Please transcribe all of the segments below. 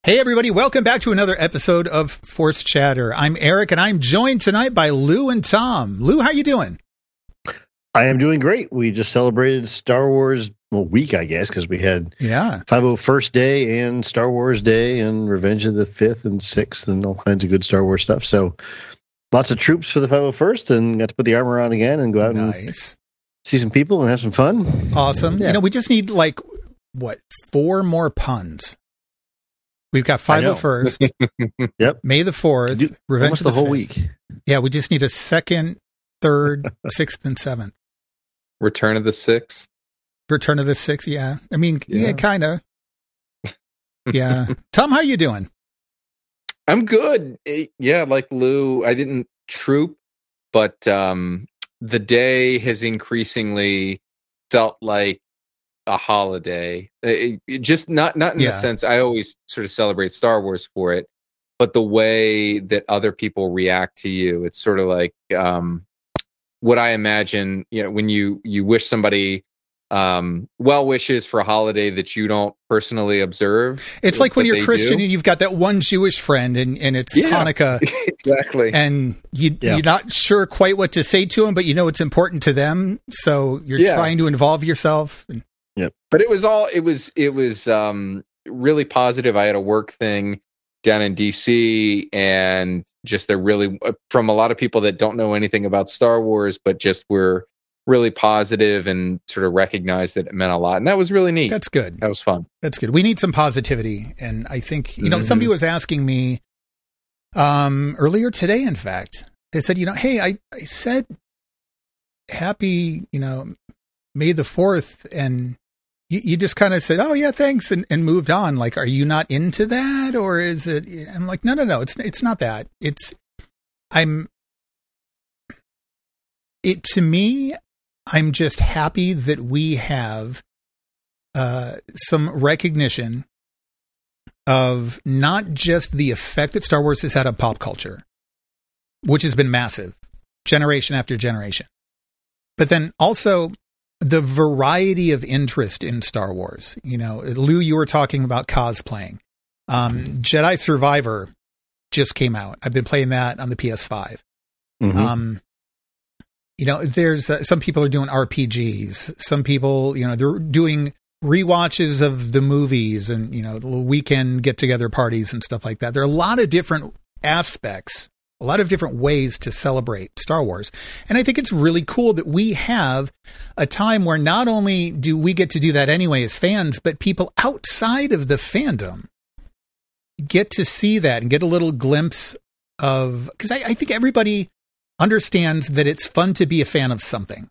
Hey, everybody. Welcome back to another episode of Force Chatter. I'm Eric, and I'm joined tonight by Lou and Tom. Lou, how you doing? I am doing great. We just celebrated Star Wars week, I guess, because we had 501st Day and Star Wars Day and Revenge of the 5th and 6th and all kinds of good Star Wars stuff. So lots of troops for the 501st and got to put the armor on again and go out and see some people and have some fun. Awesome. Yeah. You know, we just need 4 more puns. We've got 501st. Yep. May the 4th. Revenge of the whole 5th. week. Yeah, we just need a 2nd, 3rd, 6th, and 7th. Return of the 6th. Return of the 6th, yeah. I mean, yeah kind of. Yeah. Tom, how you doing? I'm good. Yeah, like Lou, I didn't troop, but the day has increasingly felt like a holiday. It just not in the sense I always sort of celebrate Star Wars for it, but the way that other people react to you, it's sort of like what I imagine, you know, when you wish somebody well wishes for a holiday that you don't personally observe. It's like when you're Christian and you've got that one Jewish friend and it's Hanukkah. Exactly. And you're not sure quite what to say to them, but you know it's important to them. So you're trying to involve yourself. Yep. But it was really positive. I had a work thing down in DC, and just they're really from a lot of people that don't know anything about Star Wars, but just were really positive and sort of recognized that it meant a lot. And that was really neat. That's good. That was fun. That's good. We need some positivity. And I think, you know, somebody was asking me earlier today, in fact, they said, you know, hey, I said happy, you know, May the 4th, and you just kind of said, oh yeah, thanks, and moved on. Like, are you not into that, or is it? I'm like, no, it's not that. To me, I'm just happy that we have some recognition of not just the effect that Star Wars has had on pop culture, which has been massive, generation after generation, but then also the variety of interest in Star Wars. You know, Lou, you were talking about cosplaying. Jedi Survivor just came out. I've been playing that on the PS5. Mm-hmm. You know, there's some people are doing RPGs. Some people, you know, they're doing rewatches of the movies and, you know, little weekend get-together parties and stuff like that. There are a lot of different aspects, a lot of different ways to celebrate Star Wars. And I think it's really cool that we have a time where not only do we get to do that anyway as fans, but people outside of the fandom get to see that and get a little glimpse of, because I think everybody understands that it's fun to be a fan of something.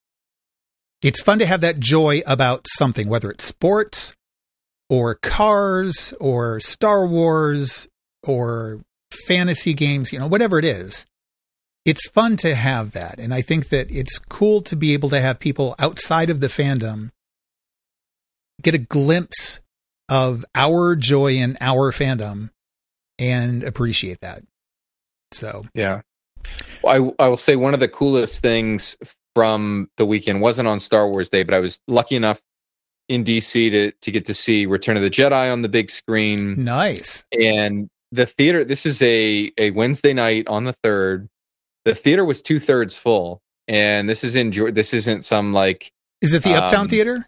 It's fun to have that joy about something, whether it's sports or cars or Star Wars or fantasy games, you know, whatever it is. It's fun to have that. And I think that it's cool to be able to have people outside of the fandom get a glimpse of our joy in our fandom and appreciate that. So, yeah. Well, I will say one of the coolest things from the weekend wasn't on Star Wars Day, but I was lucky enough in DC to get to see Return of the Jedi on the big screen. Nice. And the theater, this is a Wednesday night on the 3rd. The theater was 2/3 full. And this isn't some like... Is it the Uptown Theater?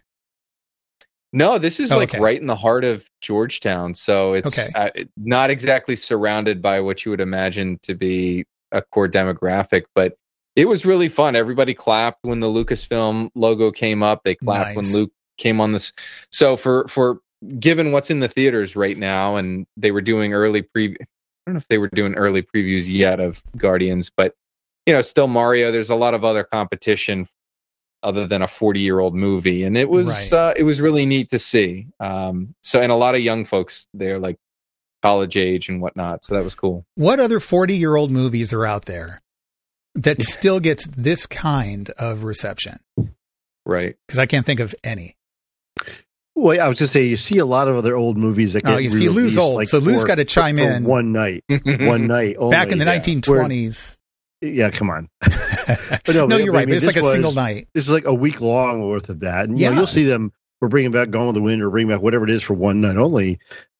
No, this is right in the heart of Georgetown. So it's not exactly surrounded by what you would imagine to be a core demographic, but it was really fun. Everybody clapped when the Lucasfilm logo came up. They clapped when Luke came on this. So for given what's in the theaters right now, and they were doing early preview. I don't know if they were doing early previews yet of Guardians, but you know, still Mario. There's a lot of other competition other than a 40-year-old movie, and it was really neat to see. So, and a lot of young folks there, like college age and whatnot. So that was cool. What other 40-year-old movies are out there that still gets this kind of reception? Right. Because I can't think of any. Well, I was going to say, you see a lot of other old movies that get you see Lou's old, like so Lou's got to chime in. One night only. Back in the 1920s. Yeah, come on. But no, you're right. But it's like a single night. This was like a week long worth of that. And you know, you'll see them. We're bringing back Gone with the Wind or bringing back whatever it is for one night only. But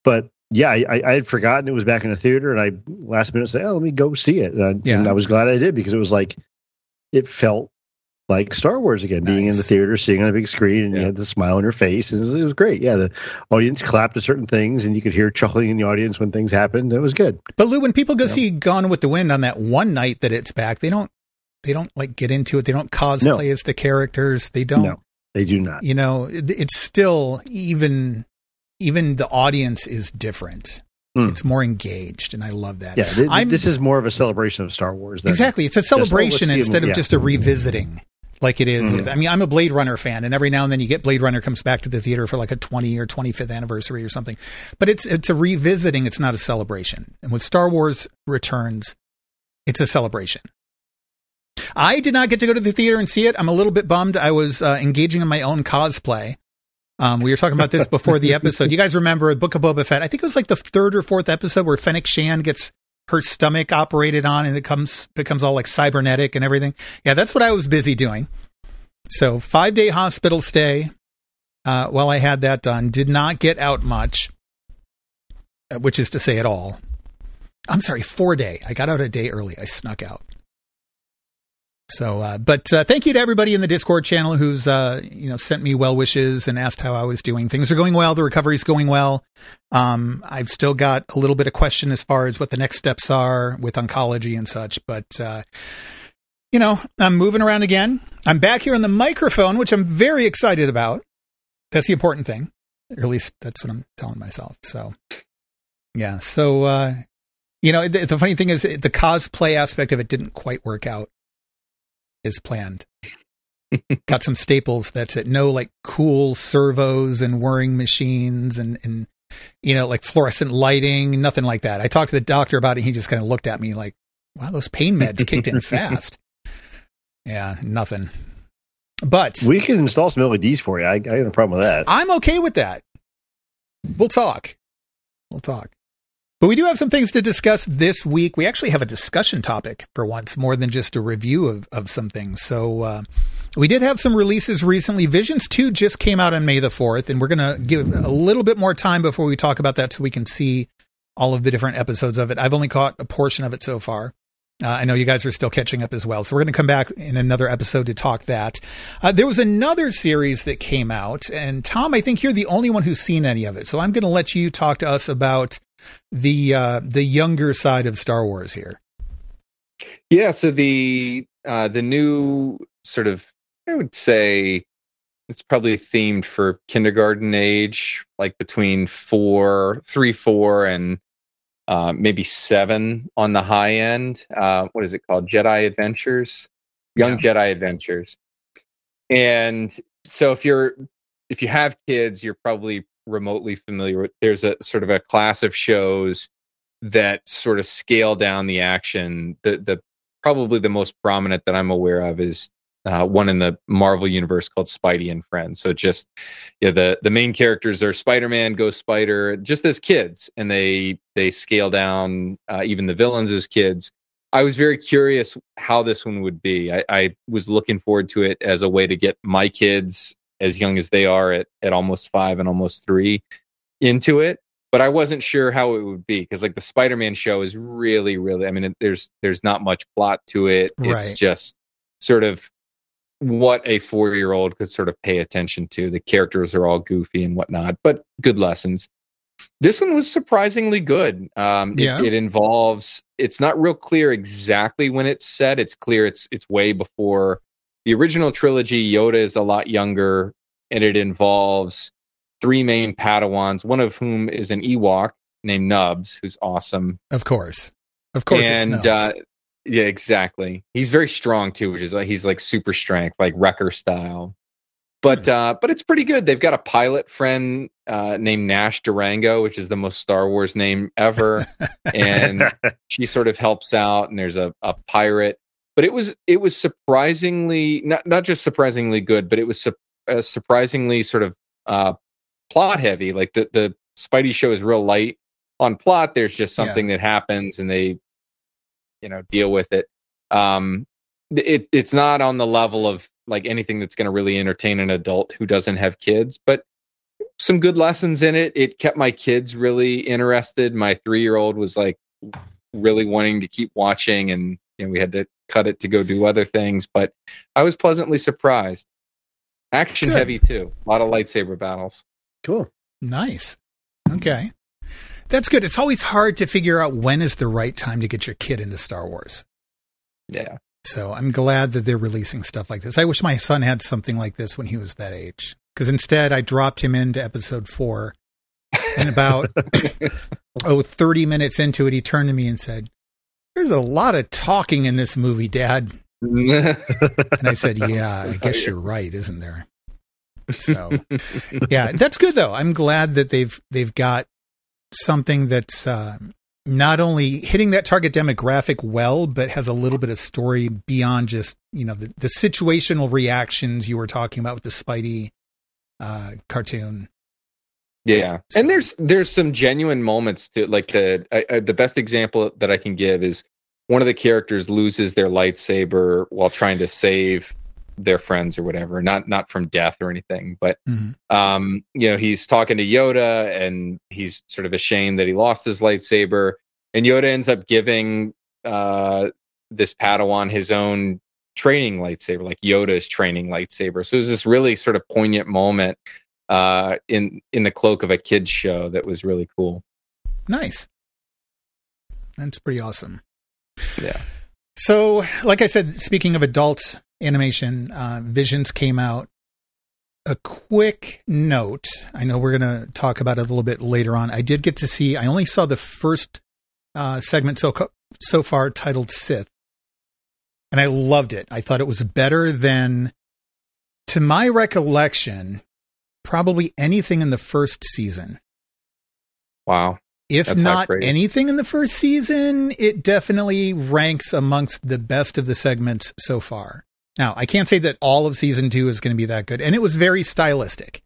yeah, I had forgotten it was back in the theater, and I last minute said, "Oh, let me go see it." And I was glad I did, because it was like, it felt like Star Wars again, being in the theater, seeing on a big screen, and you had the smile on your face, and it was great. Yeah, the audience clapped to certain things, and you could hear chuckling in the audience when things happened. It was good. But Lou, when people go see Gone with the Wind on that one night that it's back, they don't like get into it. They don't cosplay as the characters. They don't. No, they do not. You know, it's still even the audience is different. It's more engaged, and I love that. Yeah, this is more of a celebration of Star Wars. Exactly. It's a celebration instead of just a revisiting like it is. I mean, I'm a Blade Runner fan, and every now and then you get Blade Runner comes back to the theater for like a 20 or 25th anniversary or something. But it's a revisiting. It's not a celebration. And with Star Wars Returns, it's a celebration. I did not get to go to the theater and see it. I'm a little bit bummed. I was engaging in my own cosplay. We were talking about this before the episode. You guys remember Book of Boba Fett? I think it was like the third or fourth episode where Fennec Shand gets her stomach operated on and it becomes all like cybernetic and everything. Yeah, that's what I was busy doing. So 5-day hospital stay while I had that done. Did not get out much, which is to say at all. I'm sorry, 4-day. I got out a day early. I snuck out. So, but thank you to everybody in the Discord channel who's, sent me well wishes and asked how I was doing. Things are going well. The recovery's going well. I've still got a little bit of question as far as what the next steps are with oncology and such, but, I'm moving around again. I'm back here on the microphone, which I'm very excited about. That's the important thing, or at least that's what I'm telling myself. So, yeah. So, the funny thing is the cosplay aspect of it didn't quite work out as planned. Got some staples. That's it. No like cool servos and whirring machines and like fluorescent lighting, nothing like that. I talked to the doctor about it. He just kind of looked at me like, wow, those pain meds kicked in fast. Yeah, nothing. But we can install some LEDs for you. I have no problem with that. I'm okay with that. We'll talk. But we do have some things to discuss this week. We actually have a discussion topic for once, more than just a review of some things. So we did have some releases recently. Visions 2 just came out on May the 4th, and we're going to give a little bit more time before we talk about that so we can see all of the different episodes of it. I've only caught a portion of it so far. I know you guys are still catching up as well. So we're going to come back in another episode to talk that. There was another series that came out, and Tom, I think you're the only one who's seen any of it. So I'm going to let you talk to us about the younger side of Star Wars here. Yeah, so the new sort of, I would say it's probably themed for kindergarten age, like between 3, 4, and maybe 7 on the high end. What is it called? Jedi Adventures, Young Jedi Adventures. And so if you have kids, you're probably remotely familiar with. There's a sort of a class of shows that sort of scale down the action. The probably the most prominent that I'm aware of is one in the Marvel universe called Spidey and Friends. So just the main characters are Spider-Man, Ghost Spider, just as kids, and they scale down even the villains as kids. I was very curious how this one would be. I was looking forward to it as a way to get my kids, as young as they are at almost 5 and almost 3, into it. But I wasn't sure how it would be, because like the Spider-Man show is really, really, I mean, there's not much plot to it. Right. It's just sort of what a 4-year-old could sort of pay attention to. The characters are all goofy and whatnot, but good lessons. This one was surprisingly good. It involves, it's not real clear exactly when it's set. It's clear it's way before the original trilogy. Yoda is a lot younger, and it involves 3 main Padawans, one of whom is an Ewok named Nubs, who's awesome. Of course. And yeah, exactly. He's very strong too, which is like he's like super strength, like Wrecker style. But it's pretty good. They've got a pilot friend named Nash Durango, which is the most Star Wars name ever, and she sort of helps out. And there's a pirate. But it was surprisingly not just surprisingly good, but it was surprisingly sort of plot heavy. Like the Spidey show is real light on plot. There's just something that happens, and they deal with it. It's not on the level of like anything that's going to really entertain an adult who doesn't have kids, but some good lessons in it. It kept my kids really interested. My 3-year-old was like really wanting to keep watching, and we had to cut it to go do other things, but I was pleasantly surprised. Action heavy too. A lot of lightsaber battles. Cool. Nice. Okay. That's good. It's always hard to figure out when is the right time to get your kid into Star Wars. Yeah. So I'm glad that they're releasing stuff like this. I wish my son had something like this when he was that age. Because instead I dropped him into episode 4. And about 30 minutes into it, he turned to me and said, "There's a lot of talking in this movie, Dad." And I said, "Yeah, I guess you're right, isn't there?" So, yeah, that's good though. I'm glad that they've got something that's not only hitting that target demographic well, but has a little bit of story beyond just the situational reactions you were talking about with the Spidey cartoon. Yeah, and there's some genuine moments to like the best example that I can give is one of the characters loses their lightsaber while trying to save their friends or whatever, not from death or anything, but he's talking to Yoda and he's sort of ashamed that he lost his lightsaber, and Yoda ends up giving this Padawan his own training lightsaber, like Yoda's training lightsaber. So it was this really sort of poignant moment in the cloak of a kid's show that was really cool. Nice. That's pretty awesome. Yeah. So, like I said, speaking of adult animation, Visions came out. A quick note. I know we're going to talk about it a little bit later on. I did get to see, I only saw the first segment so far titled Sith. And I loved it. I thought it was better than, to my recollection, probably anything in the first season. Wow. If that's not anything in the first season, it definitely ranks amongst the best of the segments so far. Now, I can't say that all of season 2 is going to be that good, and it was very stylistic.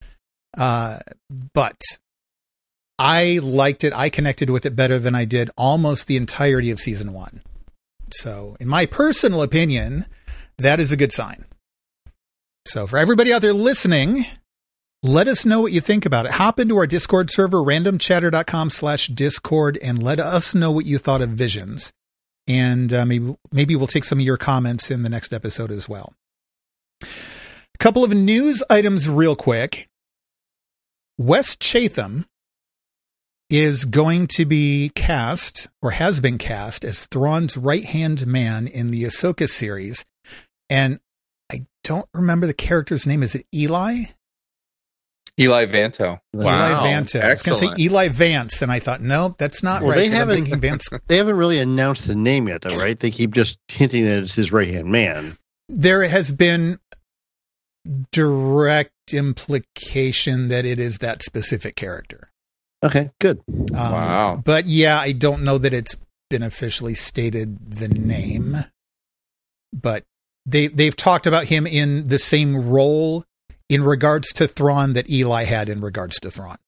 But I liked it. I connected with it better than I did almost the entirety of season 1. So, in my personal opinion, that is a good sign. So, for everybody out there listening, let us know what you think about it. Hop into our Discord server, randomchatter.com/Discord, and let us know what you thought of Visions. And maybe we'll take some of your comments in the next episode as well. A couple of news items real quick. Wes Chatham is going to be cast, or has been cast, as Thrawn's right-hand man in the Ahsoka series. And I don't remember the character's name. Is it Eli? Eli Vanto. Wow. Eli Vanto. I was going to say Eli Vance, and I thought, no, that's not right. They haven't really announced the name yet, though, right? They keep just hinting that it's his right-hand man. There has been direct implication that it is that specific character. Okay, good. Wow. But yeah, I don't know that it's been officially stated the name. But they've talked about him in the same role in regards to Thrawn that Eli had in regards to Thrawn.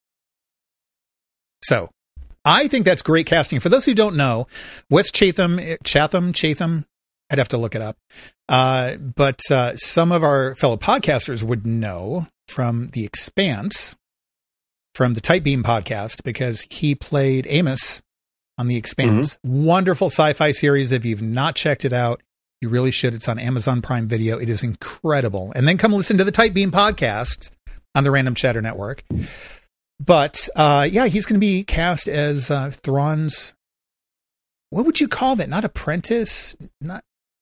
So, I think that's great casting. For those who don't know, Wes Chatham, I'd have to look it up. But some of our fellow podcasters would know from The Expanse, from the Type Beam podcast, because he played Amos on The Expanse. Mm-hmm. Wonderful sci-fi series. If you've not checked it out, you really should. It's on Amazon Prime Video. It is incredible. And then come listen to the Type Beam podcast on the Random Chatter Network. But, he's going to be cast as Thrawn's, what would you call that? Not apprentice? Not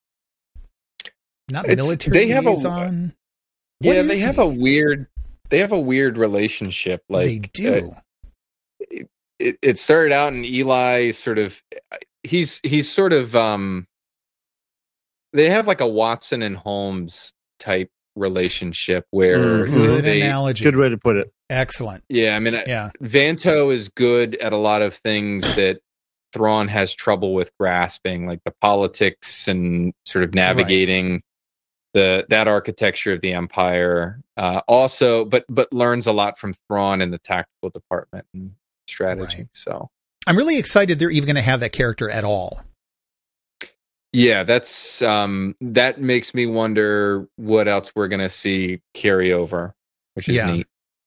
military liaison? They have a weird relationship. Like, they do. It started out in Eli sort of, he's sort of, they have like a Watson and Holmes type relationship where good analogy. Good way to put it. Excellent. Yeah, I mean, Vanto is good at a lot of things that Thrawn has trouble with grasping, like the politics and sort of navigating that architecture of the Empire. Also, but learns a lot from Thrawn in the tactical department and strategy. Right. So I'm really excited they're even going to have that character at all. Yeah, that's that makes me wonder what else we're going to see carry over, which is neat.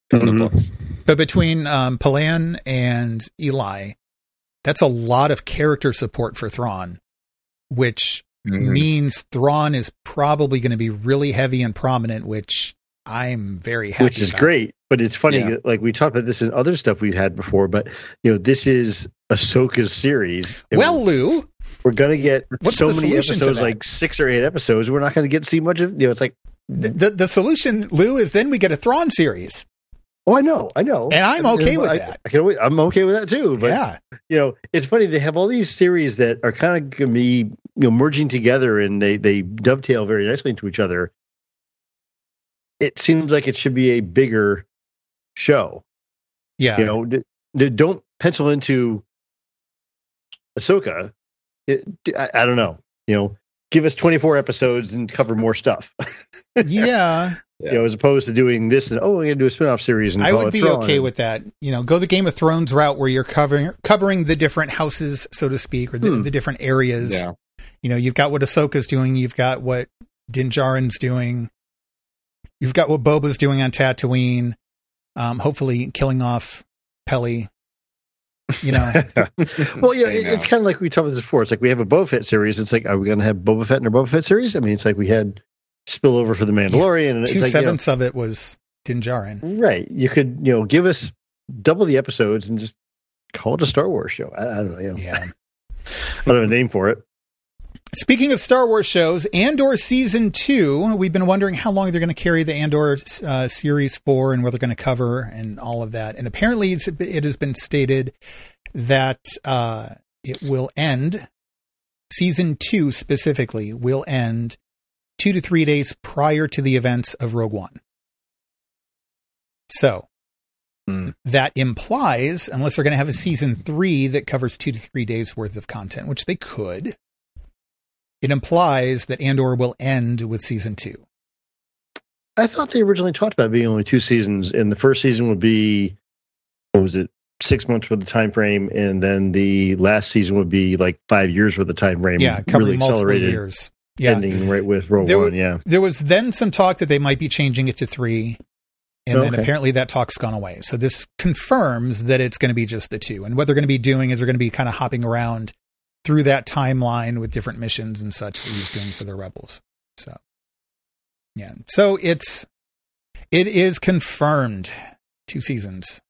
from the books. But between Palan and Eli, that's a lot of character support for Thrawn, which means Thrawn is probably going to be really heavy and prominent, which I'm very happy Which is about. Great. But it's funny, like we talked about this in other stuff we've had before, but this is Ahsoka's series. Well, Lou, we're going to get so many episodes, like 6 or 8 episodes. We're not going to get to see much of, it's like the solution, Lou, is then we get a Thrawn series. Oh, I know. And I'm okay with that. I'm okay with that too. But, it's funny. They have all these series that are kind of going to be, merging together, and they dovetail very nicely into each other. It seems like it should be a bigger show. Yeah. Don't pencil into Ahsoka. I don't know. Give us 24 episodes and cover more stuff. Yeah. As opposed to doing this and we're going to do a spin-off series. And I would be okay with that. Go the Game of Thrones route where you're covering the different houses, so to speak, or the different areas. Yeah. You've got what Ahsoka's doing. You've got what Din Djarin's doing. You've got what Boba's doing on Tatooine. Hopefully killing off Peli. Well, it's kind of like we talked about this before. It's like we have a Boba Fett series. It's like, are we going to have Boba Fett in our Boba Fett series? I mean, it's like we had spillover for the Mandalorian, and 2/7 of it was Din Djarin. Right. You could, give us double the episodes and just call it a Star Wars show. I don't know. Yeah. I don't have a name for it. Speaking of Star Wars shows, Andor Season 2, we've been wondering how long they're going to carry the Andor Series for and what they're going to cover and all of that. And apparently it has been stated that it will end, Season 2 specifically, will end 2 to 3 days prior to the events of Rogue One. So that implies, unless they're going to have a Season 3 that covers 2 to 3 days worth of content, which they could, it implies that Andor will end with Season 2. I thought they originally talked about being only 2 seasons, and the first season would be, 6 months worth of time frame, and then the last season would be like 5 years worth of time frame. Yeah, covering really multiple years. Yeah. Ending right with Rogue One, yeah. There was then some talk that they might be changing it to 3, and then apparently that talk's gone away. So this confirms that it's going to be just the 2. And what they're going to be doing is they're going to be kind of hopping around through that timeline with different missions and such that he's doing for the Rebels. So, yeah. So it is confirmed 2 seasons.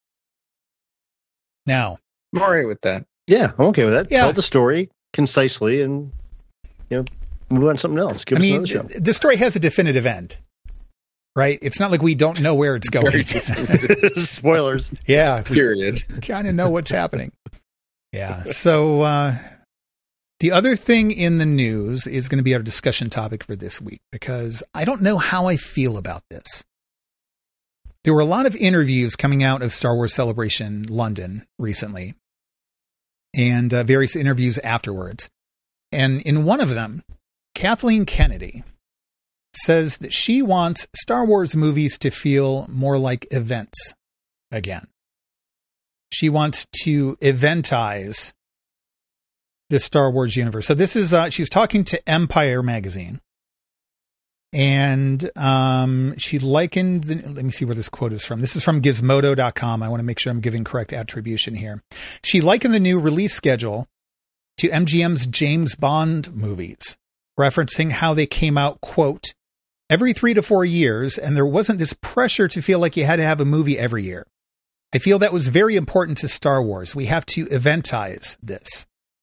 Now. I'm all right with that. Yeah, I'm okay with that. Yeah. Tell the story concisely and, move on to something else. Give us another show. The story has a definitive end, right? It's not like we don't know where it's going. Spoilers. Yeah. Period. Kind of know what's happening. Yeah. So, the other thing in the news is going to be our discussion topic for this week, because I don't know how I feel about this. There were a lot of interviews coming out of Star Wars Celebration London recently, and various interviews afterwards. And in one of them, Kathleen Kennedy says that she wants Star Wars movies to feel more like events again. She wants to eventize the Star Wars universe. So this is, she's talking to Empire magazine, and she likened, let me see where this quote is from. This is from Gizmodo.com. I want to make sure I'm giving correct attribution here. She likened the new release schedule to MGM's James Bond movies, referencing how they came out, quote, every 3 to 4 years, and there wasn't this pressure to feel like you had to have a movie every year. I feel that was very important to Star Wars. We have to eventize this.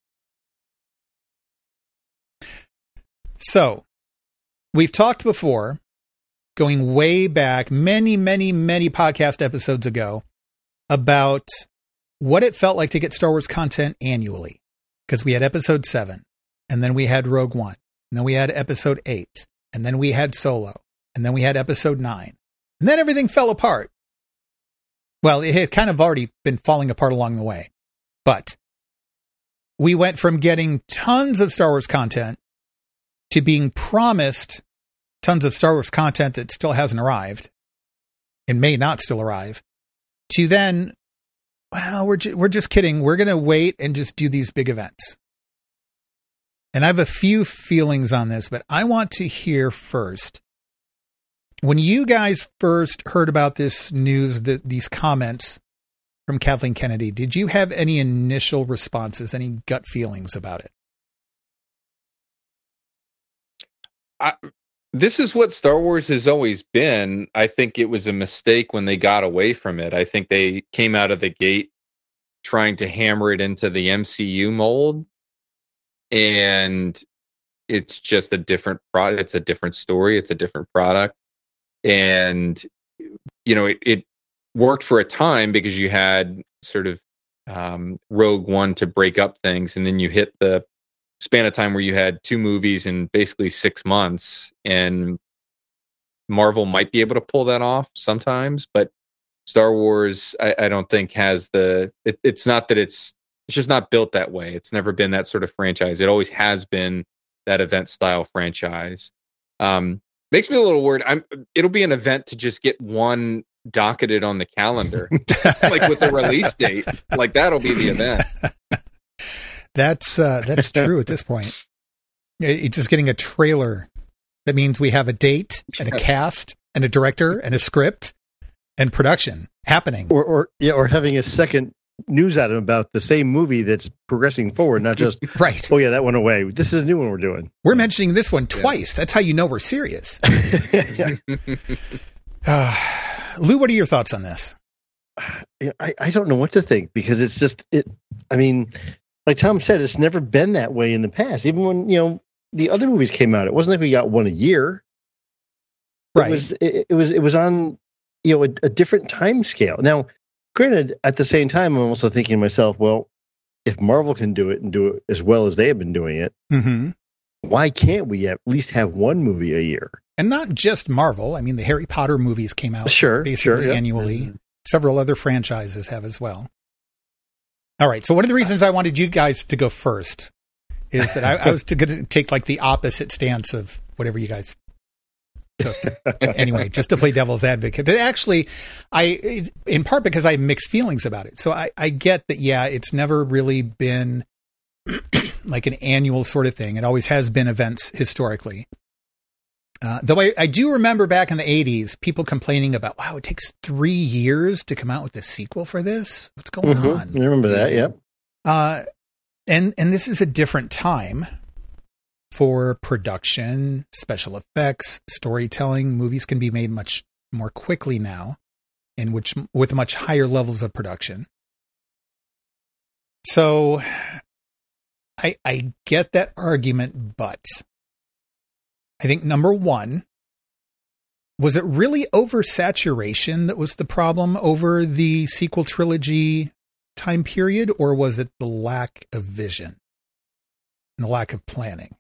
So, we've talked before, going way back, many, many, many podcast episodes ago, about what it felt like to get Star Wars content annually. Because we had Episode 7, and then we had Rogue One, and then we had Episode 8, and then we had Solo, and then we had Episode 9. And then everything fell apart. Well, it had kind of already been falling apart along the way. But we went from getting tons of Star Wars content to being promised tons of Star Wars content that still hasn't arrived and may not still arrive, to then, well, we're just kidding. We're going to wait and just do these big events. And I have a few feelings on this, but I want to hear first When you guys first heard about this news, these comments from Kathleen Kennedy, did you have any initial responses, any gut feelings about it? This is what Star Wars has always been. I think it was a mistake when they got away from it. I think they came out of the gate trying to hammer it into the MCU mold, and it's just a different product. It's a different story. It's a different product. And, it worked for a time because you had sort of Rogue One to break up things. And then you hit the span of time where you had 2 movies in basically 6 months. And Marvel might be able to pull that off sometimes. But Star Wars, I don't think has it's not that it's just not built that way. It's never been that sort of franchise. It always has been that event style franchise. Makes me a little worried. It'll be an event to just get one docketed on the calendar, like with a release date. Like that'll be the event. That's true at this point. Just getting a trailer. That means we have a date and a cast and a director and a script and production happening. Or having a second news item about the same movie that's progressing forward, not just right. Oh yeah, that went away. This is a new one we're doing. We're mentioning this one twice. Yeah. That's how you know we're serious. Lou, what are your thoughts on this? I don't know what to think because it's just I mean, like Tom said, it's never been that way in the past. Even when the other movies came out, it wasn't like we got one a year. Right. It was on a different time scale. Now, granted, at the same time, I'm also thinking to myself, well, if Marvel can do it and do it as well as they have been doing it, why can't we at least have one movie a year? And not just Marvel. I mean, the Harry Potter movies came out basically annually. Mm-hmm. Several other franchises have as well. All right. So one of the reasons I wanted you guys to go first is that I was going to take like the opposite stance of whatever you guys took. Anyway, just to play devil's advocate. But actually, in part because I have mixed feelings about it. So I get that, it's never really been like an annual sort of thing. It always has been events historically. Though I do remember back in the 80s, people complaining about, wow, it takes 3 years to come out with a sequel for this. What's going on? I remember that, yep. And this is a different time for production, special effects, storytelling. Movies can be made much more quickly now, and with much higher levels of production. So I get that argument, but I think number one, was it really oversaturation that was the problem over the sequel trilogy time period, or was it the lack of vision and the lack of planning?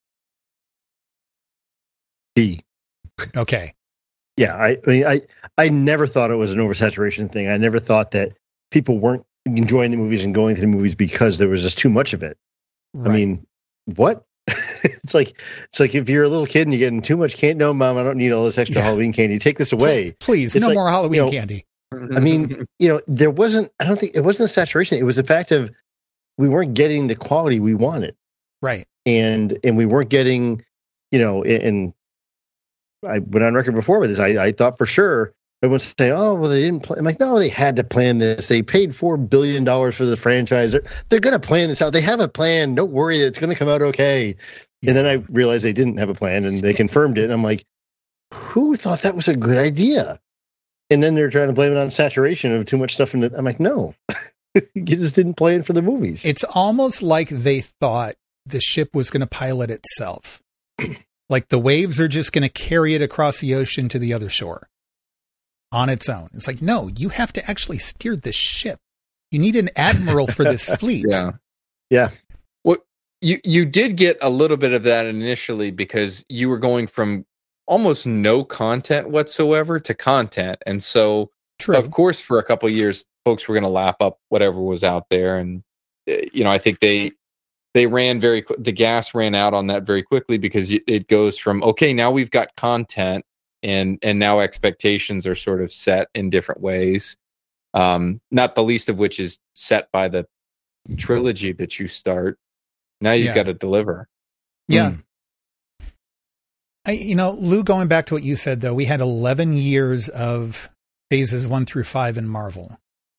Okay. Yeah, I mean, I never thought it was an oversaturation thing. I never thought that people weren't enjoying the movies and going to the movies because there was just too much of it. Right. I mean, what? It's like if you're a little kid and you're getting too much candy. No, Mom, I don't need all this extra Halloween candy. Take this away. Please, no more Halloween candy. I mean, there wasn't. I don't think it wasn't a saturation. It was the fact of we weren't getting the quality we wanted. Right. And we weren't getting, and I went on record before with this. I thought for sure everyone's saying, "Oh, well, they didn't plan." I'm like, no, they had to plan this. They paid $4 billion for the franchise. They're going to plan this out. They have a plan. Don't worry, it's going to come out okay. Yeah. And then I realized they didn't have a plan, and they confirmed it. And I'm like, who thought that was a good idea? And then they're trying to blame it on saturation of too much stuff. I'm like, no, you just didn't plan for the movies. It's almost like they thought the ship was going to pilot itself. Like the waves are just going to carry it across the ocean to the other shore on its own. It's like, no, you have to actually steer this ship. You need an admiral for this fleet. Yeah. Well, you did get a little bit of that initially because you were going from almost no content whatsoever to content. And so, of course, for a couple of years, folks were going to lap up whatever was out there. And, I think they ran the gas ran out on that very quickly because it goes from, okay, now we've got content and now expectations are sort of set in different ways. Not the least of which is set by the trilogy that you start. Now you've got to deliver. Yeah. Lou, going back to what you said, though, we had 11 years of phases 1 through 5 in Marvel,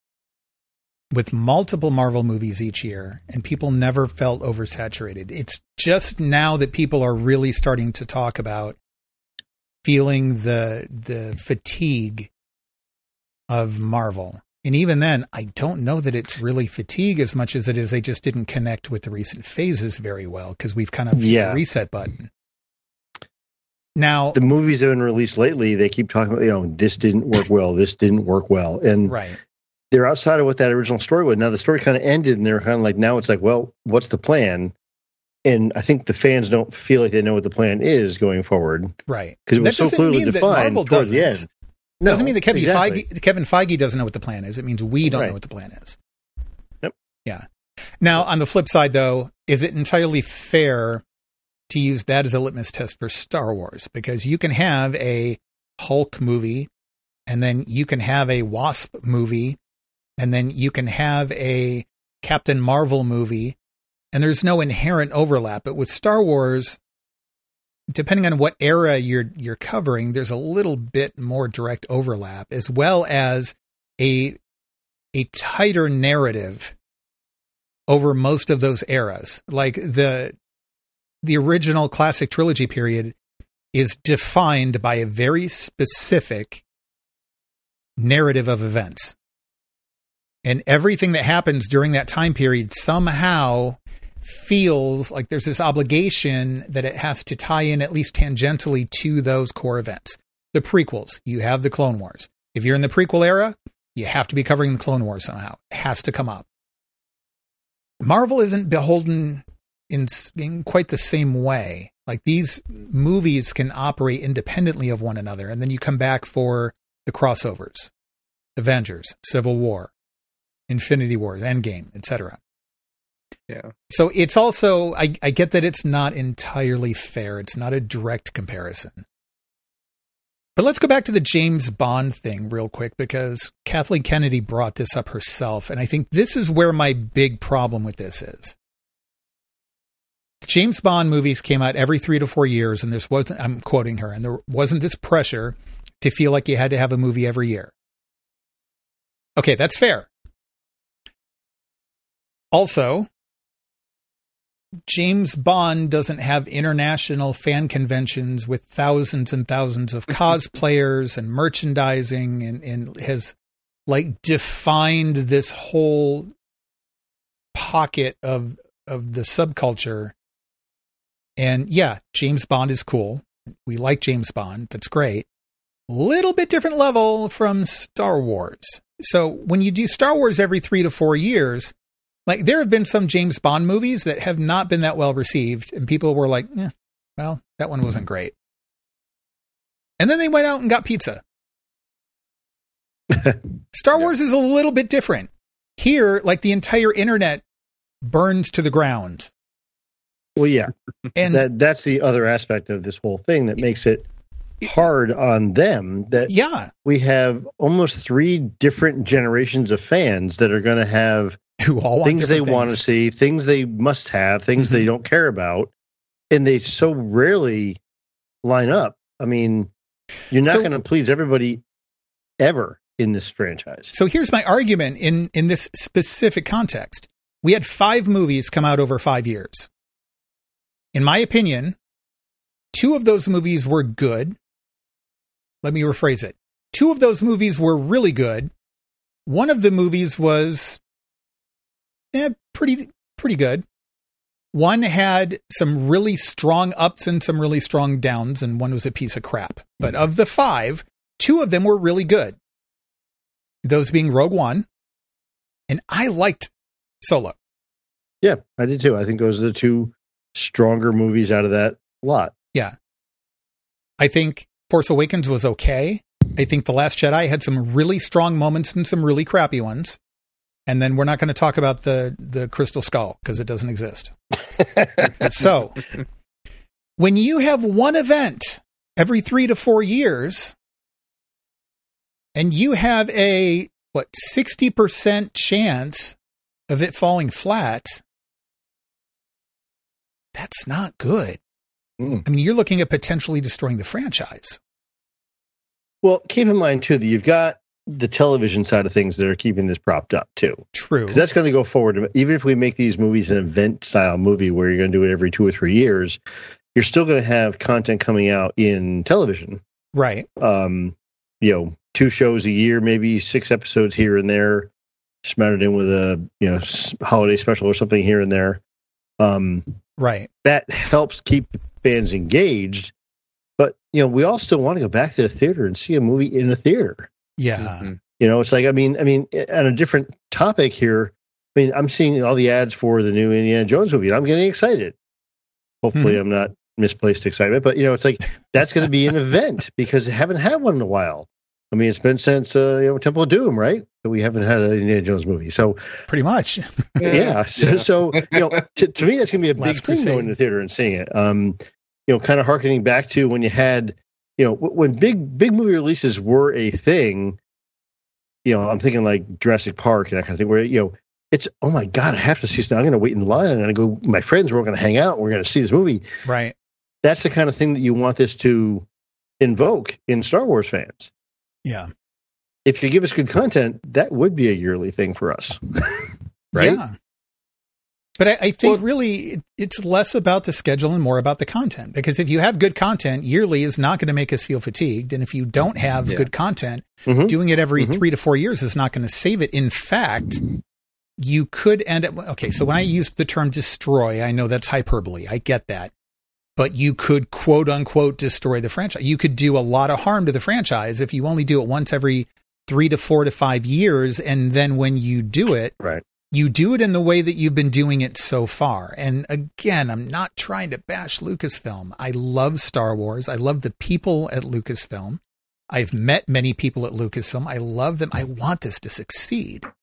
with multiple Marvel movies each year, and people never felt oversaturated. It's just now that people are really starting to talk about feeling the fatigue of Marvel. And even then, I don't know that it's really fatigue as much as it is they just didn't connect with the recent phases very well, because we've kind of hit the reset button. Now, the movies that have been released lately, they keep talking about, this didn't work well, this didn't work well. And they're outside of what that original story was. Now the story kind of ended, and they're kind of like, now it's like, well, what's the plan? And I think the fans don't feel like they know what the plan is going forward. Right. Because it was so clearly defined towards the end. No, doesn't mean that Kevin Feige doesn't know what the plan is. It means we don't know what the plan is. Yep. Yeah. Now, on the flip side, though, is it entirely fair to use that as a litmus test for Star Wars? Because you can have a Hulk movie, and then you can have a Wasp movie, and then you can have a Captain Marvel movie, and there's no inherent overlap. But with Star Wars, depending on what era you're covering, there's a little bit more direct overlap, as well as a tighter narrative over most of those eras. Like the original classic trilogy period is defined by a very specific narrative of events. And everything that happens during that time period somehow feels like there's this obligation that it has to tie in at least tangentially to those core events. The prequels, you have the Clone Wars. If you're in the prequel era, you have to be covering the Clone Wars somehow. It has to come up. Marvel isn't beholden in quite the same way. Like, these movies can operate independently of one another, and then you come back for the crossovers, Avengers, Civil War, Infinity War, Endgame, etc. Yeah. So it's also, I get that it's not entirely fair. It's not a direct comparison. But let's go back to the James Bond thing real quick, because Kathleen Kennedy brought this up herself, and I think this is where my big problem with this is. James Bond movies came out every 3 to 4 years, and this wasn't, I'm quoting her, and there wasn't this pressure to feel like you had to have a movie every year. Okay, that's fair. Also, James Bond doesn't have international fan conventions with thousands and thousands of cosplayers and merchandising, and has like defined this whole pocket of the subculture. And yeah, James Bond is cool. We like James Bond. That's great. Little bit different level from Star Wars. So when you do Star Wars every 3 to 4 years, like, there have been some James Bond movies that have not been that well received, and people were like, well, that one wasn't great. And then they went out and got pizza. Star Wars is a little bit different. Here, like, the entire internet burns to the ground. Well, yeah. And that's the other aspect of this whole thing that makes it hard on them, that we have almost 3 different generations of fans that are going to have who all want things they want to see, things they must have, things they don't care about, and they so rarely line up. I mean, you're not going to please everybody ever in this franchise. So here's my argument in this specific context. We had 5 movies come out over 5 years. In my opinion, 2 of those movies were good. Let me rephrase it. 2 of those movies were really good. One of the movies was pretty good. One had some really strong ups and some really strong downs, and one was a piece of crap. But of the 5, 2 of them were really good. Those being Rogue One, and I liked Solo. Yeah, I did too. I think those are the 2 stronger movies out of that lot. Yeah. I think Force Awakens was okay. I think The Last Jedi had some really strong moments and some really crappy ones. And then we're not going to talk about the Crystal Skull because it doesn't exist. So when you have one event every 3 to 4 years, and you have a 60% chance of it falling flat, that's not good. I mean, you're looking at potentially destroying the franchise. Well, keep in mind, too, that you've got the television side of things that are keeping this propped up, too. True. Because that's going to go forward. Even if we make these movies an event-style movie where you're going to do it every 2 or 3 years, you're still going to have content coming out in television. Right. 2 shows a year, maybe 6 episodes here and there, smattered in with a holiday special or something here and there. Right. That helps keep fans engaged. But, we all still want to go back to the theater and see a movie in a theater. Yeah. Mm-hmm. It's like, I mean, on a different topic here, I'm seeing all the ads for the new Indiana Jones movie, and I'm getting excited. Hopefully I'm not misplaced excitement, but, it's like, that's going to be an event because I haven't had one in a while. I mean, it's been since, Temple of Doom, right? But we haven't had an Indiana Jones movie. So pretty much. Yeah. So to me, that's going to be a big thing going to the theater and seeing it. Kind of hearkening back to when you had, when big movie releases were a thing, I'm thinking like Jurassic Park and that kind of thing where, it's, oh my God, I have to see this. I'm going to wait in line. I'm going to go, my friends, we're going to hang out. And we're going to see this movie. Right. That's the kind of thing that you want this to invoke in Star Wars fans. Yeah. If you give us good content, that would be a yearly thing for us. Right. Yeah. But I think really it's less about the schedule and more about the content, because if you have good content, yearly is not going to make us feel fatigued. And if you don't have good content, doing it every 3 to 4 years is not going to save it. In fact, you could end up, okay, so when I use the term destroy, I know that's hyperbole. I get that. But you could quote unquote destroy the franchise. You could do a lot of harm to the franchise if you only do it once every 3 to 4 to 5 years. And then when you do it, you do it in the way that you've been doing it so far. And again, I'm not trying to bash Lucasfilm. I love Star Wars. I love the people at Lucasfilm. I've met many people at Lucasfilm. I love them. I want this to succeed. I'm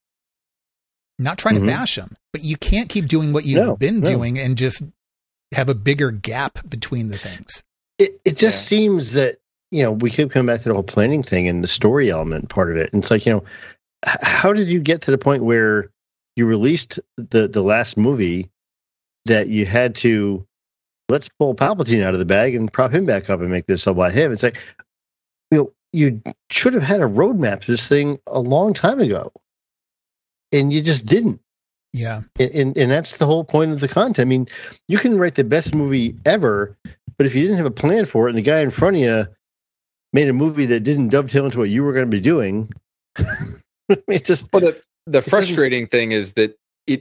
not trying to bash them, but you can't keep doing what you've been doing and just have a bigger gap between the things. It just seems that, we keep coming back to the whole planning thing and the story element part of it. And it's like, how did you get to the point where you released the last movie that you had to, let's pull Palpatine out of the bag and prop him back up and make this about him? It's like, you should have had a roadmap to this thing a long time ago. And you just didn't. Yeah. And that's the whole point of the content. I mean, you can write the best movie ever, but if you didn't have a plan for it and the guy in front of you made a movie that didn't dovetail into what you were going to be doing, it just... Well, the frustrating thing is that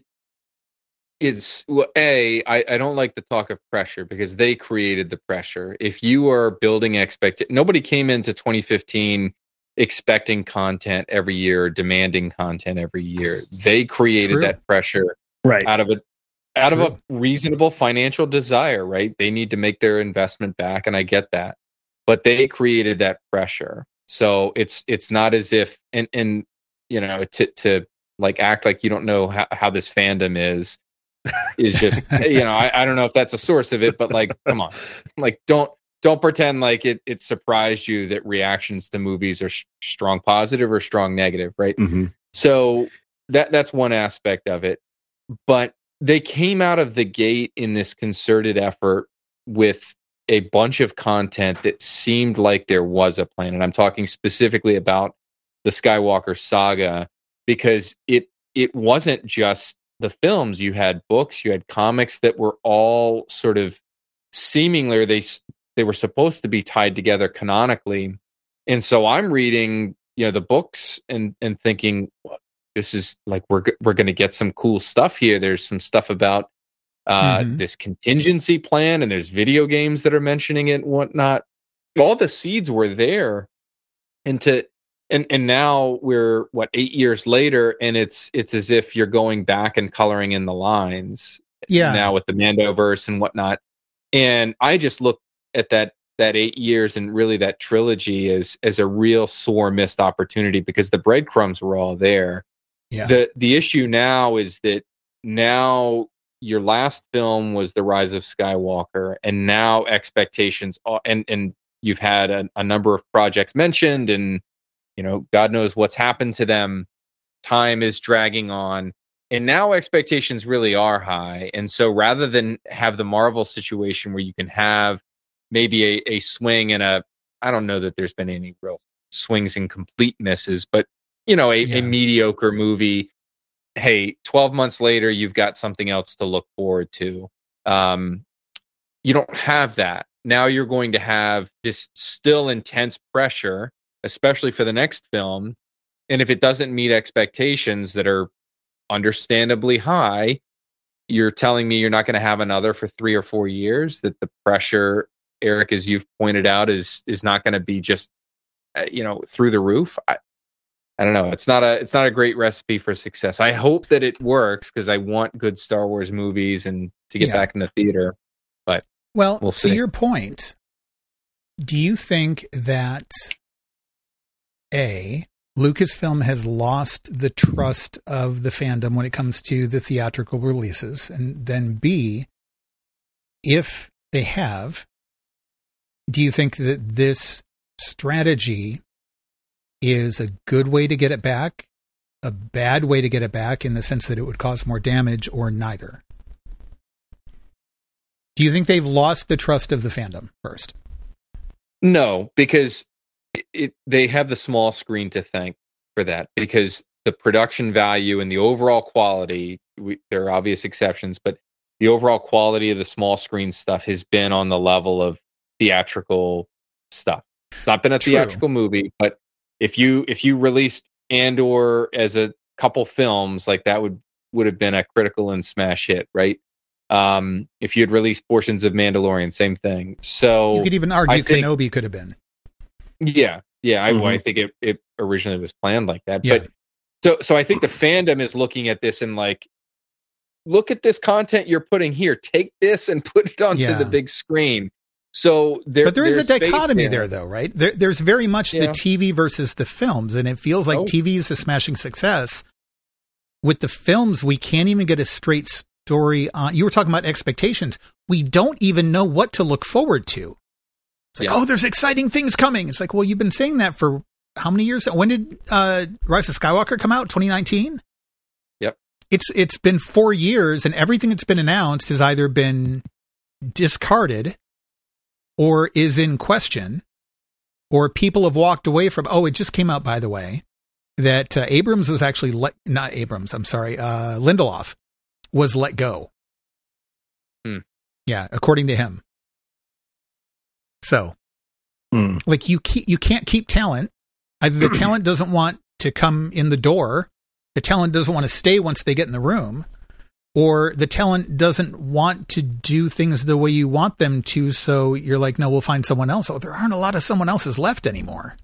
I don't like the talk of pressure because they created the pressure. If you are building nobody came into 2015 expecting content every year, demanding content every year. They created that pressure out of a reasonable financial desire, right? They need to make their investment back, and I get that. But they created that pressure. So it's not as if and to like act like you don't know how this fandom is just I don't know if that's a source of it, but like, come on, like don't pretend like it surprised you that reactions to movies are strong positive or strong negative, right? So that's one aspect of it. But they came out of the gate in this concerted effort with a bunch of content that seemed like there was a plan. And I'm talking specifically about the Skywalker saga, because it wasn't just the films. You had books, you had comics that were all sort of seemingly they were supposed to be tied together canonically. And so I'm reading, the books and thinking, well, this is like, we're going to get some cool stuff here. There's some stuff about this contingency plan, and there's video games that are mentioning it and whatnot. All the seeds were there. And now we're 8 years later, and it's as if you're going back and coloring in the lines. Yeah. Now with the Mandoverse and whatnot. And I just look at that 8 years and really that trilogy as a real sore missed opportunity, because the breadcrumbs were all there. Yeah. The issue now is that now your last film was The Rise of Skywalker, and now expectations and you've had a number of projects mentioned, and God knows what's happened to them. Time is dragging on, And now expectations really are high. And so rather than have the Marvel situation where you can have maybe a swing and I don't know that there's been any real swings and complete misses, but a mediocre movie. Hey, 12 months later, you've got something else to look forward to. You don't have that. Now you're going to have this still intense pressure, especially for the next film. And if it doesn't meet expectations that are understandably high, you're telling me you're not going to have another for 3 or 4 years, that the pressure, Eric, as you've pointed out, is not going to be just, through the roof. I don't know. It's not a great recipe for success. I hope that it works because I want good Star Wars movies and to get back in the theater. But we'll see. To your point, do you think that Lucasfilm has lost the trust of the fandom when it comes to the theatrical releases? And then B, if they have, do you think that this strategy is a good way to get it back, a bad way to get it back in the sense that it would cause more damage, or neither? Do you think they've lost the trust of the fandom first? No, because they have the small screen to thank for that, because the production value and the overall quality, there are obvious exceptions, but the overall quality of the small screen stuff has been on the level of theatrical stuff. It's not been a theatrical movie, but if you released Andor as a couple films, like that would have been a critical and smash hit, right? If you had released portions of Mandalorian, same thing. So you could even argue Kenobi could have been. Yeah. I think it originally was planned like that. Yeah. But so I think the fandom is looking at this and like, look at this content you're putting here. Take this and put it onto the big screen. So but there is a dichotomy there, though, right? There's very much the TV versus the films, and it feels like TV is a smashing success. With the films, we can't even get a straight story on. You were talking about expectations. We don't even know what to look forward to. It's like, there's exciting things coming. It's like, well, you've been saying that for how many years? When did Rise of Skywalker come out? 2019? Yep. It's been 4 years, and everything that's been announced has either been discarded or is in question, or people have walked away from. Oh, it just came out, by the way, that Abrams was actually Lindelof was let go. Yeah, according to him. So, like you can't keep talent. Either the talent doesn't want to come in the door, the talent doesn't want to stay once they get in the room, or the talent doesn't want to do things the way you want them to. So you're like, no, we'll find someone else. Oh, there aren't a lot of someone else's left anymore.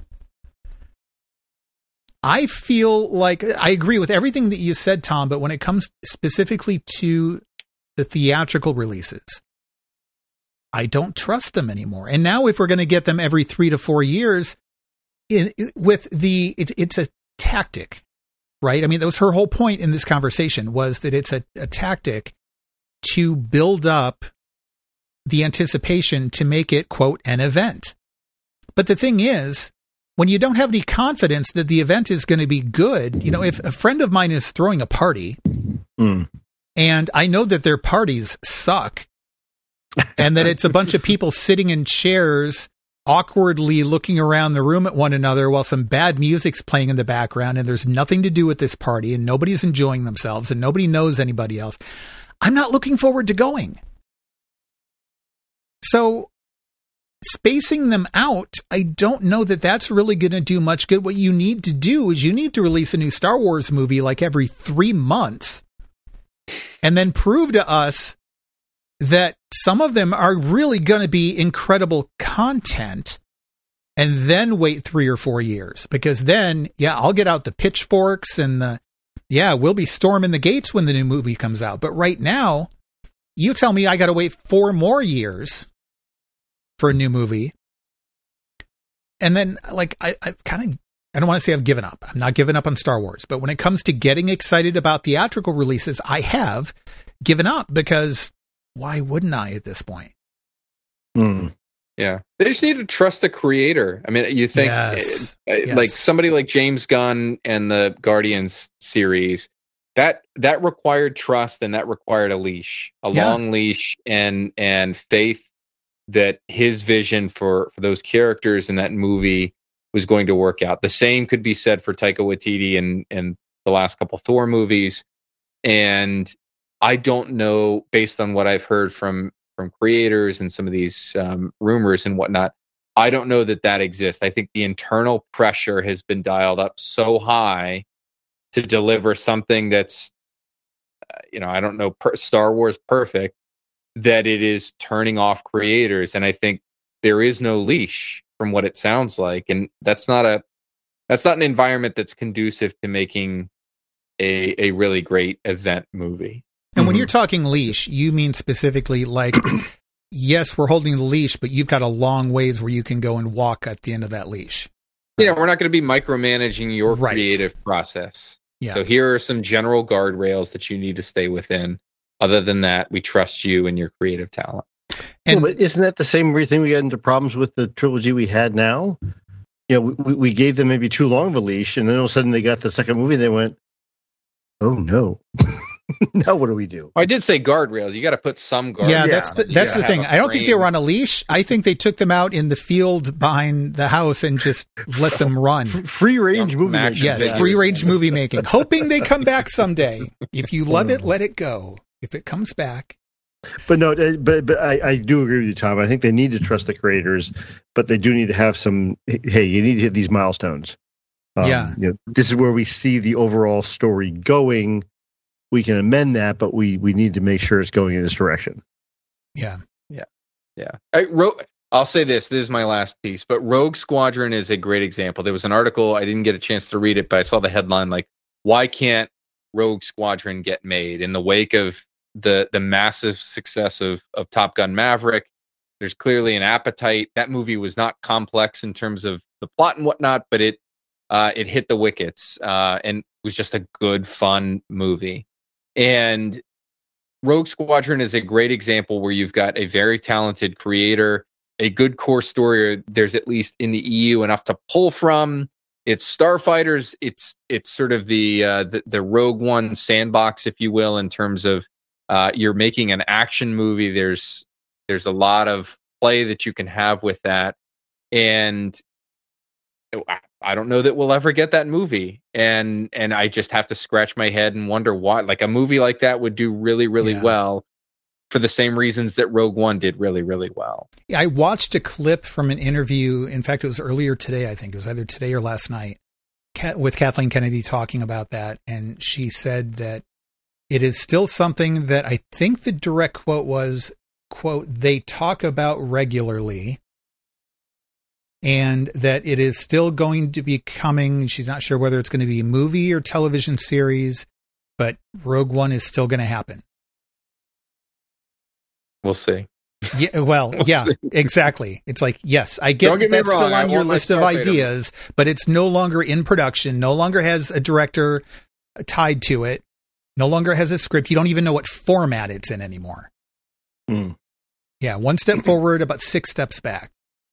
I feel like I agree with everything that you said, Tom, but when it comes specifically to the theatrical releases, I don't trust them anymore. And now if we're going to get them every 3 to 4 years, it's a tactic, right? I mean, that was her whole point in this conversation, was that it's a tactic to build up the anticipation to make it, quote, an event. But the thing is, when you don't have any confidence that the event is going to be good, if a friend of mine is throwing a party and I know that their parties suck and that it's a bunch of people sitting in chairs awkwardly looking around the room at one another while some bad music's playing in the background and there's nothing to do with this party and nobody's enjoying themselves and nobody knows anybody else, I'm not looking forward to going. So spacing them out, I don't know that that's really going to do much good. What you need to do is you need to release a new Star Wars movie like every 3 months and then prove to us that some of them are really going to be incredible content, and then wait 3 or 4 years, because then, I'll get out the pitchforks and we'll be storming the gates when the new movie comes out. But right now, you tell me I got to wait 4 more years for a new movie. And then, like, I don't want to say I've given up. I'm not giving up on Star Wars. But when it comes to getting excited about theatrical releases, I have given up, because why wouldn't I at this point? Yeah. They just need to trust the creator. I mean, you think like somebody like James Gunn and the Guardians series that required trust, and that required a leash, a long leash, and faith that his vision for those characters in that movie was going to work out. The same could be said for Taika Waititi and the last couple Thor movies. And I don't know, based on what I've heard from creators and some of these rumors and whatnot, I don't know that exists. I think the internal pressure has been dialed up so high to deliver something that's, I don't know, Star Wars perfect, that it is turning off creators. And I think there is no leash from what it sounds like. And that's not an environment that's conducive to making a really great event movie. And when you're talking leash, you mean specifically like, yes, we're holding the leash, but you've got a long ways where you can go and walk at the end of that leash. Yeah, we're not going to be micromanaging your creative process. Yeah. So here are some general guardrails that you need to stay within. Other than that, we trust you and your creative talent. And but isn't that the same thing we got into problems with the trilogy we had now? We gave them maybe too long of a leash, and then all of a sudden they got the second movie and they went, oh no. Now what do we do? I did say guardrails. You got to put some guardrails. Yeah, that's the thing. I don't think they were on a leash. I think they took them out in the field behind the house and just let them run. Free range movie making. Yes, free range movie making. Hoping they come back someday. If you love it, let it go. If it comes back. But no, but I do agree with you, Tom. I think they need to trust the creators, but they do need to have some. Hey, you need to hit these milestones. This is where we see the overall story going. We can amend that, but we need to make sure it's going in this direction. Yeah. I'll say this. This is my last piece, but Rogue Squadron is a great example. There was an article, I didn't get a chance to read it, but I saw the headline, like, why can't Rogue Squadron get made? In the wake of the massive success of Top Gun Maverick, there's clearly an appetite. That movie was not complex in terms of the plot and whatnot, but it hit the wickets and was just a good, fun movie. And Rogue Squadron is a great example where you've got a very talented creator, a good core story. There's at least in the EU enough to pull from. It's starfighters. It's sort of the Rogue One sandbox, if you will, in terms of you're making an action movie. There's a lot of play that you can have with that, and I don't know that we'll ever get that movie, and I just have to scratch my head and wonder why. Like, a movie like that would do really, really well for the same reasons that Rogue One did really, really well. I watched a clip from an interview. In fact, it was earlier today. I think it was either today or last night, with Kathleen Kennedy talking about that, and she said that it is still something that I think the direct quote was, quote, they talk about regularly. And that it is still going to be coming. She's not sure whether it's going to be a movie or television series, but Rogue One is still going to happen. We'll see. Yeah, well, yeah, exactly. It's like, yes, I get that that's still on your list of ideas, but it's no longer in production, no longer has a director tied to it, no longer has a script. You don't even know what format it's in anymore. Yeah, one step forward, about 6 steps back.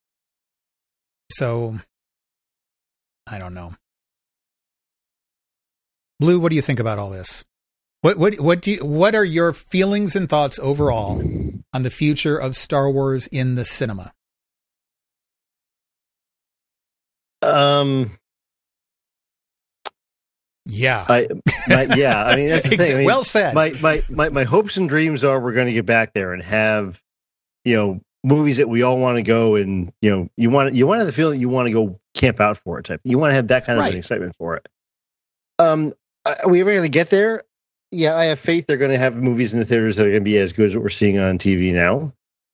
So, I don't know. Blue, what do you think about all this? What are your feelings and thoughts overall on the future of Star Wars in the cinema? Yeah. I mean, that's the thing. I mean, well said. My hopes and dreams are we're going to get back there and have, movies that we all want to go, and you want to have the feeling you want to go camp out for it. You want to have that kind of an excitement for it. Are we ever going to get there? Yeah, I have faith they're going to have movies in the theaters that are going to be as good as what we're seeing on TV now.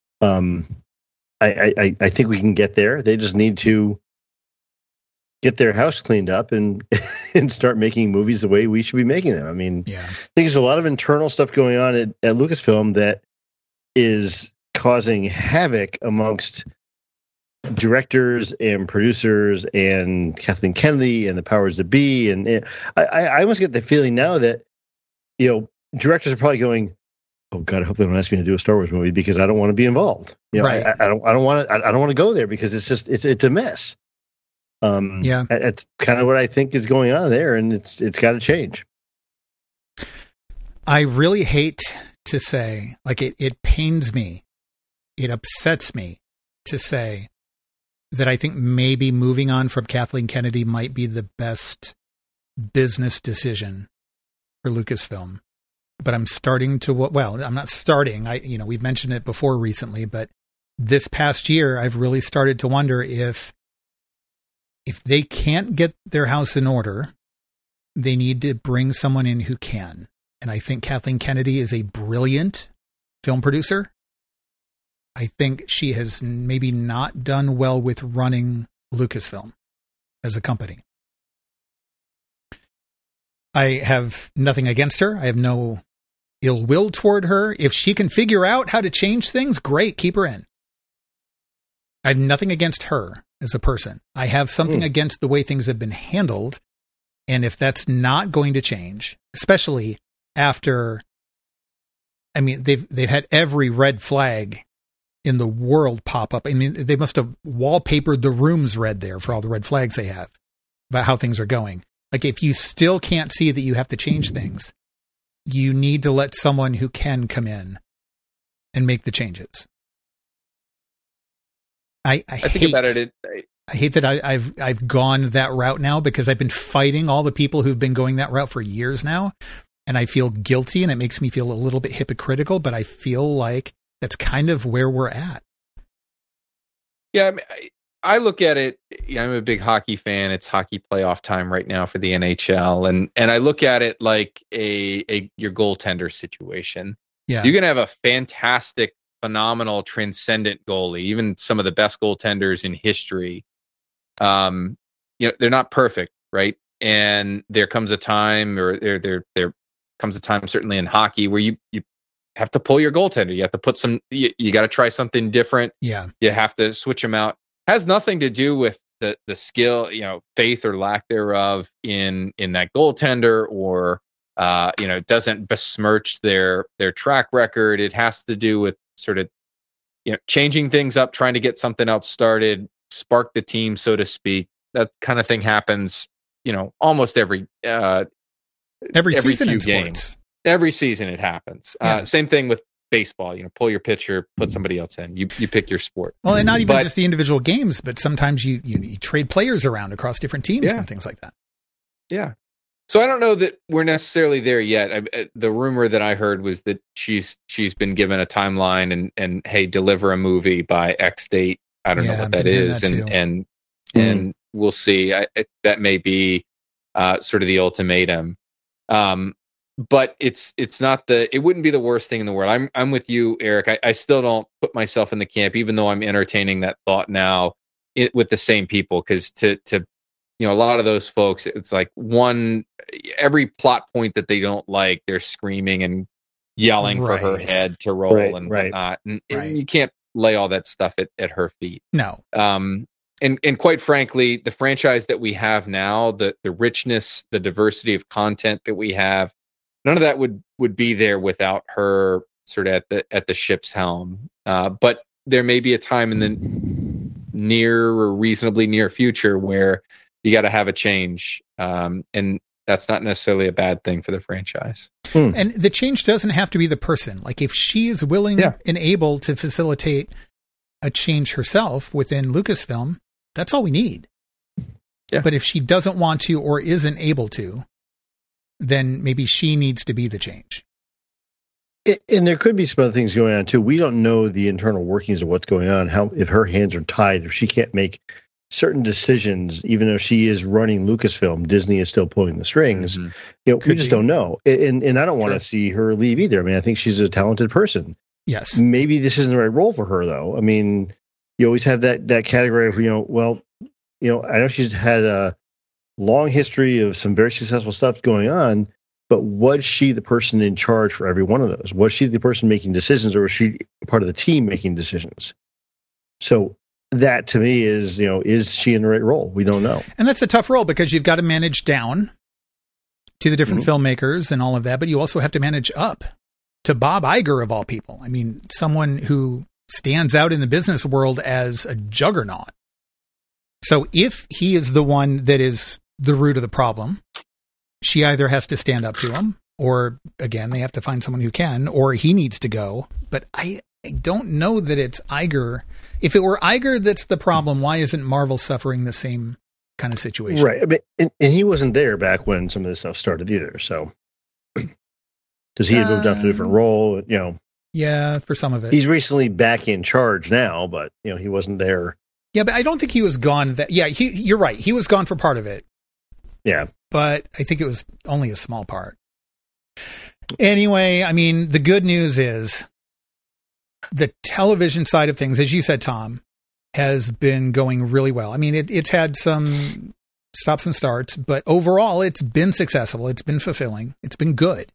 I think we can get there. They just need to get their house cleaned up and start making movies the way we should be making them. I mean, I think there's a lot of internal stuff going on at Lucasfilm that is causing havoc amongst directors and producers and Kathleen Kennedy and the powers that be. And I almost get the feeling now that, directors are probably going, oh God, I hope they don't ask me to do a Star Wars movie because I don't want to be involved. I don't want to go there because it's a mess. That's kind of what I think is going on there, and it's got to change. I really hate to say, like, it pains me, it upsets me to say that I think maybe moving on from Kathleen Kennedy might be the best business decision for Lucasfilm. But I'm starting to, well, I'm not starting. We've mentioned it before recently, but this past year, I've really started to wonder if they can't get their house in order, they need to bring someone in who can. And I think Kathleen Kennedy is a brilliant film producer. I think she has maybe not done well with running Lucasfilm as a company. I have nothing against her. I have no ill will toward her. If she can figure out how to change things, great, keep her in. I have nothing against her as a person. I have something against the way things have been handled. And if that's not going to change, especially after, I mean, they've had every red flag in the world pop up. I mean, they must have wallpapered the rooms red there for all the red flags they have about how things are going. Like, if you still can't see that you have to change things, you need to let someone who can come in and make the changes. I think about it. I hate that I've gone that route now, because I've been fighting all the people who've been going that route for years now, and I feel guilty, and it makes me feel a little bit hypocritical, but I feel like that's kind of where we're at. Yeah, I mean, I look at it. I'm a big hockey fan. It's hockey playoff time right now for the NHL, and I look at it like your goaltender situation. Yeah, you're gonna have a fantastic, phenomenal, transcendent goalie. Even some of the best goaltenders in history, they're not perfect, right? And there comes a time, or there comes a time, certainly in hockey, where you have to pull your goaltender. You have to put you got to try something different. Yeah, you have to switch them out. Has nothing to do with the skill, faith or lack thereof in that goaltender, or doesn't besmirch their track record. It has to do with sort of changing things up, trying to get something else started, spark the team, so to speak. That kind of thing happens, almost every season few in games. Sports. Every season it happens. Yeah. Same thing with baseball. Pull your pitcher, put somebody else in. You pick your sport. Well, and not even just the individual games, but sometimes you trade players around across different teams and things like that. Yeah. So I don't know that we're necessarily there yet. The rumor that I heard was that she's been given a timeline and hey, deliver a movie by X date. I don't know what that is, and we'll see. That may be sort of the ultimatum. But it's not it wouldn't be the worst thing in the world. I'm with you, Eric. I still don't put myself in the camp, even though I'm entertaining that thought now with the same people, because to a lot of those folks, it's like every plot point that they don't like, they're screaming and yelling for her head to roll and whatnot. And you can't lay all that stuff at her feet. No. And quite frankly, the franchise that we have now, the richness, the diversity of content that we have, none of that would be there without her sort of at the ship's helm. But there may be a time in the near or reasonably near future where you got to have a change. And that's not necessarily a bad thing for the franchise. And the change doesn't have to be the person. Like, if she is willing and able to facilitate a change herself within Lucasfilm, that's all we need. Yeah. But if she doesn't want to or isn't able to, then maybe she needs to be the change. And there could be some other things going on too. We don't know the internal workings of what's going on. If her hands are tied, if she can't make certain decisions, even though she is running Lucasfilm, Disney is still pulling the strings. Mm-hmm. We just don't know. And I don't want to see her leave either. I mean, I think she's a talented person. Yes. Maybe this isn't the right role for her, though. I mean, you always have that category of, I know she's had a long history of some very successful stuff going on, but was she the person in charge for every one of those? Was she the person making decisions, or was she part of the team making decisions? So that, to me, is she in the right role? We don't know. And that's a tough role, because you've got to manage down to the different filmmakers and all of that, but you also have to manage up to Bob Iger, of all people. I mean, someone who stands out in the business world as a juggernaut. So if he is the one that is the root of the problem, she either has to stand up to him Or again, they have to find someone who can, or he needs to go. But I don't know that it's Iger. If it were Iger that's the problem, why isn't Marvel suffering the same kind of situation? Right. I mean, and he wasn't there back when some of this stuff started either. So, because he had moved up to a different role, Yeah, for some of it. He's recently back in charge now, but he wasn't there. Yeah, but I don't think he was gone. You're right. He was gone for part of it. Yeah, but I think it was only a small part. Anyway, I mean, the good news is the television side of things, as you said, Tom, has been going really well. I mean, it's had some stops and starts, but overall, it's been successful. It's been fulfilling. It's been good.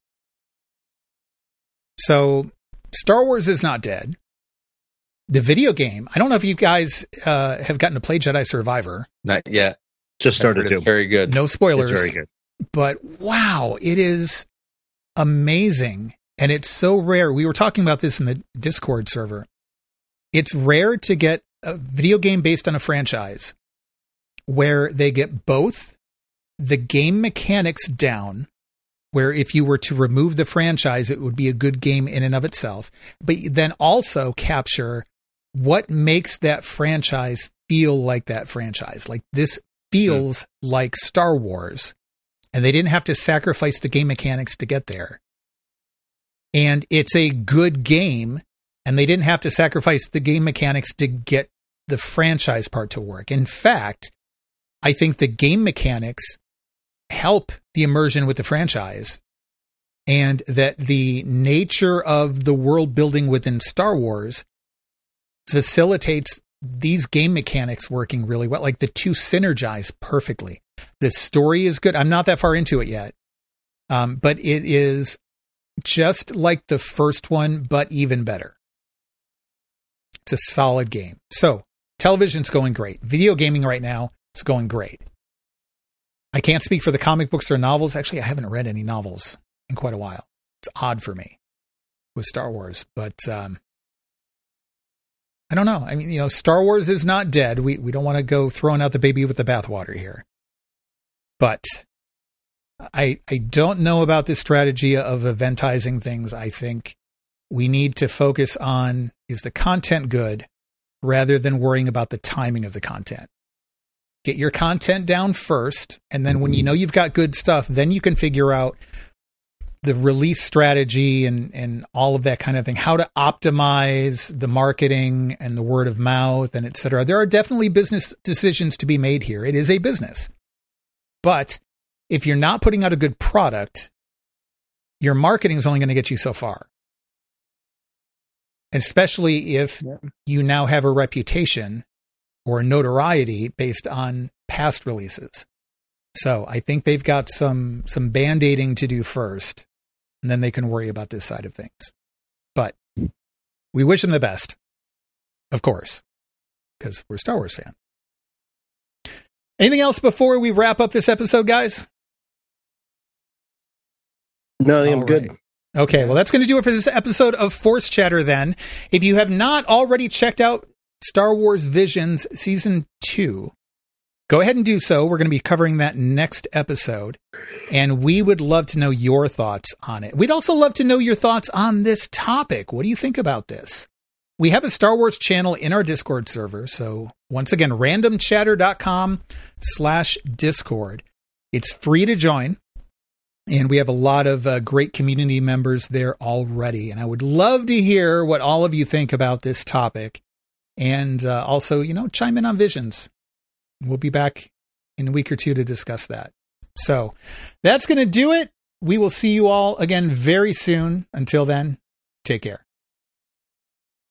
So Star Wars is not dead. The video game, I don't know if you guys have gotten to play Jedi Survivor. Not yet. Just started to. It's very good. No spoilers. It's very good. But wow, it is amazing. And it's so rare. We were talking about this in the Discord server. It's rare to get a video game based on a franchise where they get both the game mechanics down, where if you were to remove the franchise, it would be a good game in and of itself, but then also capture what makes that franchise feel like that franchise. Like this feels like Star Wars, and they didn't have to sacrifice the game mechanics to get there. And it's a good game, and they didn't have to sacrifice the game mechanics to get the franchise part to work. In fact, I think the game mechanics help the immersion with the franchise, and that the nature of the world building within Star Wars facilitates these game mechanics working really well. Like the two synergize perfectly. The story is good. I'm not that far into it yet, but it is just like the first one, but even better. It's a solid game. So television's going great. Video gaming right now is going great. I can't speak for the comic books or novels. Actually, I haven't read any novels in quite a while. It's odd for me with Star Wars, but I don't know. I mean, Star Wars is not dead. We don't want to go throwing out the baby with the bathwater here. But I don't know about this strategy of eventizing things. I think we need to focus on, is the content good, rather than worrying about the timing of the content. Get your content down first, and then when you know you've got good stuff, then you can figure out the release strategy and all of that kind of thing, how to optimize the marketing and the word of mouth and et cetera. There are definitely business decisions to be made here. It is a business. But if you're not putting out a good product, your marketing is only going to get you so far. Especially if you now have a reputation or notoriety based on past releases. So I think they've got some band-aiding to do first, and then they can worry about this side of things. But we wish them the best, of course, because we're a Star Wars fan. Anything else before we wrap up this episode, guys? No, I think I'm good. Okay, well, that's going to do it for this episode of Force Chatter then. If you have not already checked out Star Wars Visions Season 2, go ahead and do so. We're going to be covering that next episode, and we would love to know your thoughts on it. We'd also love to know your thoughts on this topic. What do you think about this? We have a Star Wars channel in our Discord server, so once again, randomchatter.com/Discord. It's free to join. And we have a lot of great community members there already. And I would love to hear what all of you think about this topic. And also, chime in on Visions. We'll be back in a week or two to discuss that. So that's going to do it. We will see you all again very soon. Until then, take care.